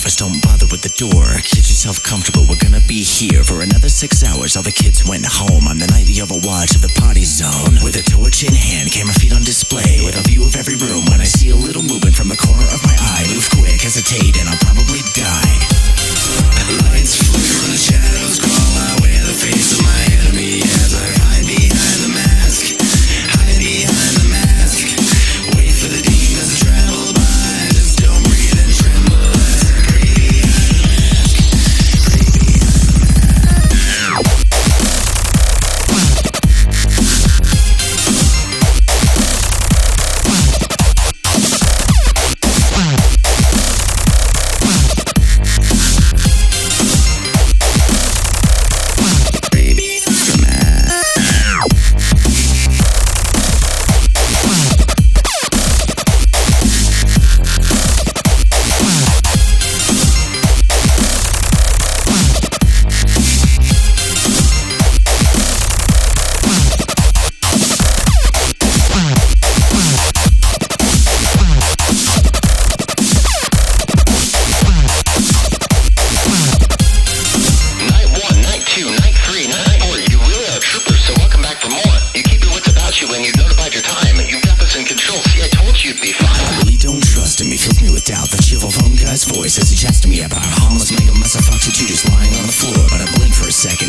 office, don't bother with the door. Get yourself comfortable, we're gonna be here for another 6 hours. All the kids went home on the night the overwatch of the party zone. With a torch in hand, camera feed on display, with a view of every room. When I see a little movement from the corner of my eye, move quick, hesitate, and I'll probably die. Lights flicker and the shadows crawl. I wear the face of my enemy as I hide behind the mask. Hide behind the mask. Wait for the demons to travel by. Just don't breathe and tremble as I pray behind the mask. Pray behind the mask. Voice as he chats to me about a harmless mega mess of Foxy 2 just lying on the floor. But I blink for a second